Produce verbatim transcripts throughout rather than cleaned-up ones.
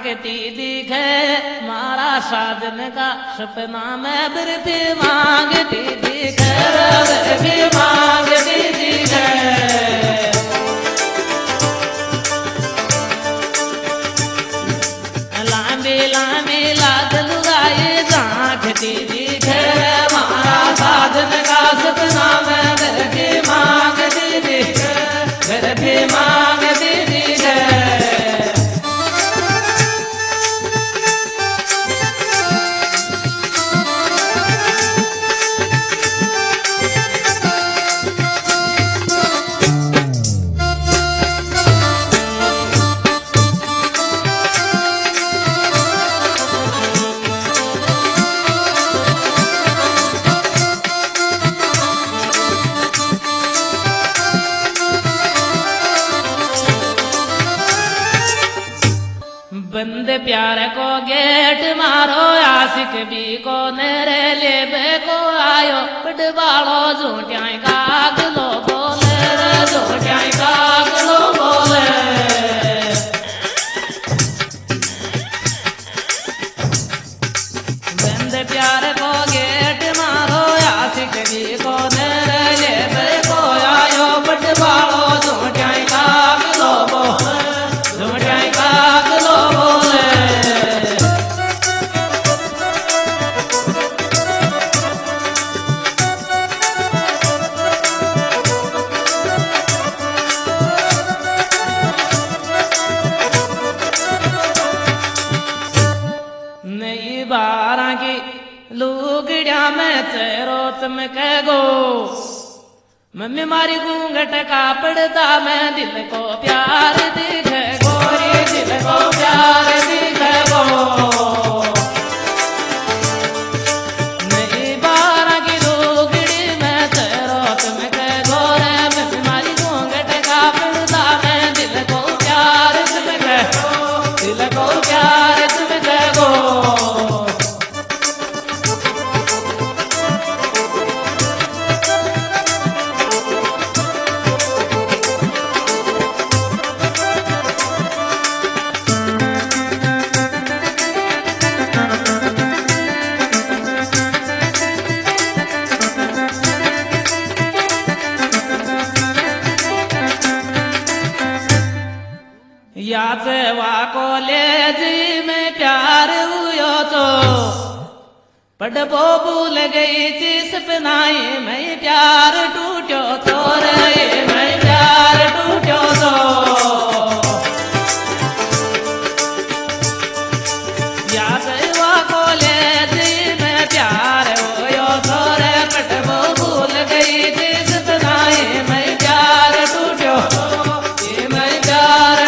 झांकती दिखे मारा साजन का सपना में बिरती मांगती दिखे बिरती मांगती दिखे लांबी लांबी लाद लुगाई झांकती दिखे मारा साजन का सपना में बिरती मांगती दिखे बिरती मांगती दिखे बंद प्यार को गेट मारो आशिक भी को नेरे ले को आयो पटवाड़ो झूठ्याई काग लो बोले रे झूठ्याई काग लो बोले बंद प्यार को गेट मारो आशिक भी को नेरे ले को आयो पटवाड़ो झूठ्याई काग लो बोले झूठ्याई काग लो बारह की लुगड़िया में चेहरो चमके गो मम्मी मारी घूंघट का पड़ता मैं दिल को प्यार दिखे गोरी दिल को प्यार दिखे गो नई बारह की लुगड़ी में चेहरो चमके गो रे मम्मी मारी घूंघट का पड़ता मैं दिल को प्यार चमके दिल को प्यार चमके गो याद वाको ले जी में प्यार हुयो तो पढ़बो भूल गई थी सपनाई में प्यार टूटो तो रे में प्यार टूटो तो याद वाको ले जी में प्यार हुयो तो रे पढ़बो भूल गई थी सपनाई में प्यार टूटो में प्यार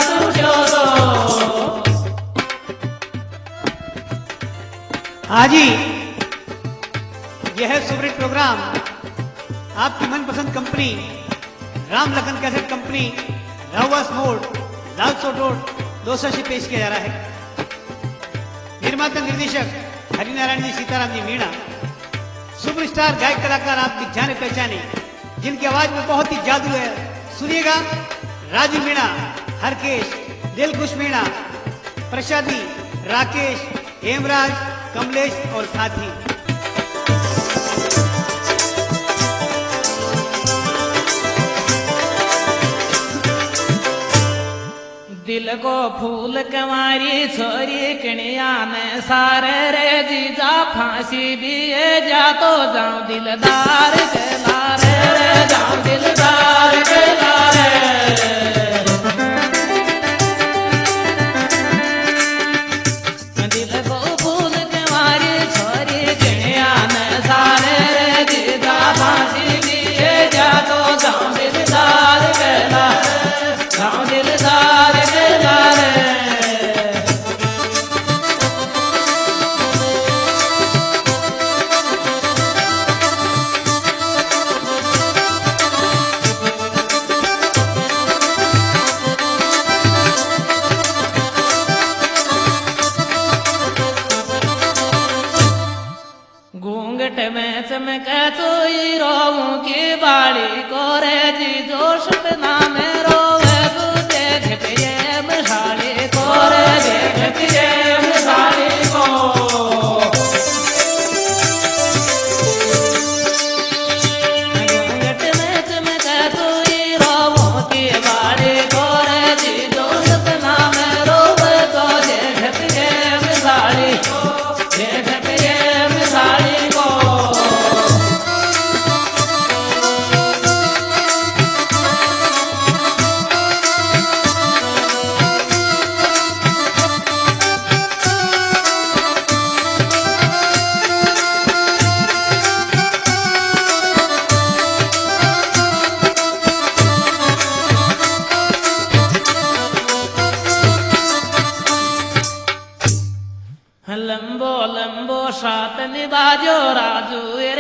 आज ही यह है सुपरहिट प्रोग्राम आपकी मनपसंद कंपनी राम लखन कैसेट कंपनी रावस मोड़ लालसो रोड दोसा से पेश किया जा रहा है। निर्माता निर्देशक हरिनारायण जी सीताराम जी मीणा सुपरस्टार गायक कलाकार आपकी जाने पहचाने जिनकी आवाज में बहुत ही जादू है। सुनिएगा राजू मीणा, हरकेश, दिलखुश मीणा, प्रसादी, राकेश, हेमराज, कमलेश और साथी। दिल को फूल कमारी छोरी कणिया ने सारे रे जीजा फांसी भी जा तो जाऊं दिलदार के लारे रे जाऊं दिलदार के लारे चमके चोई रोऊं की बाड़ी को रे जी जो सपना में रोवे तू देख के ये मशाली को रे देख के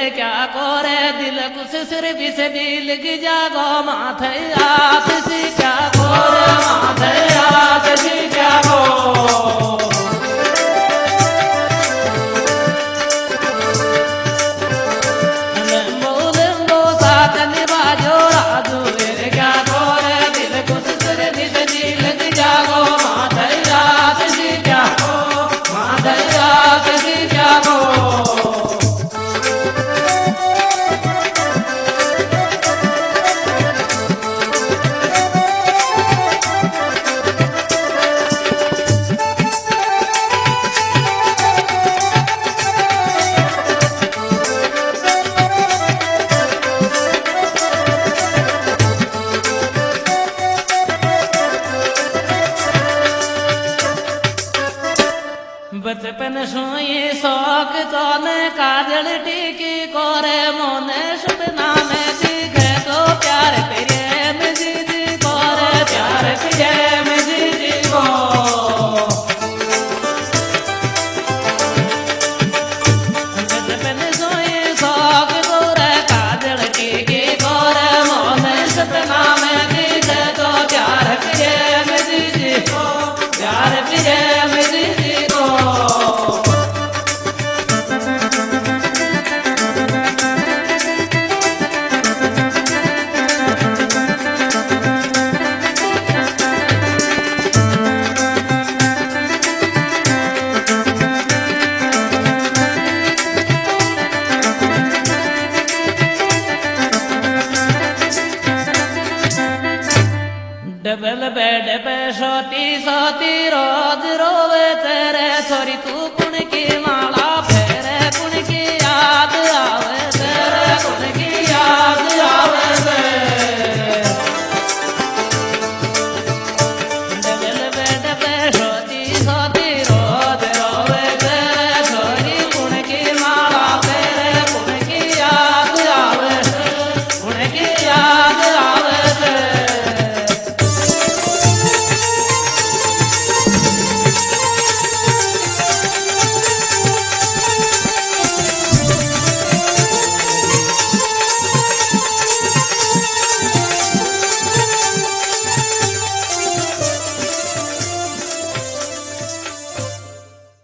रे क्या करे दिल कुछ सिर भी से दिल की जागो माथे आप सी क्या करे माथे आप सी क्या गो लंबो लंबो साथ निभाजो राजू रे क्या करे दिल कुछ सिर भी से दिल की जागो माथे आप सी क्या गो माथे आप सी क्या गो बचपन सोई शौक तोने काजल टीकी कोरे मोने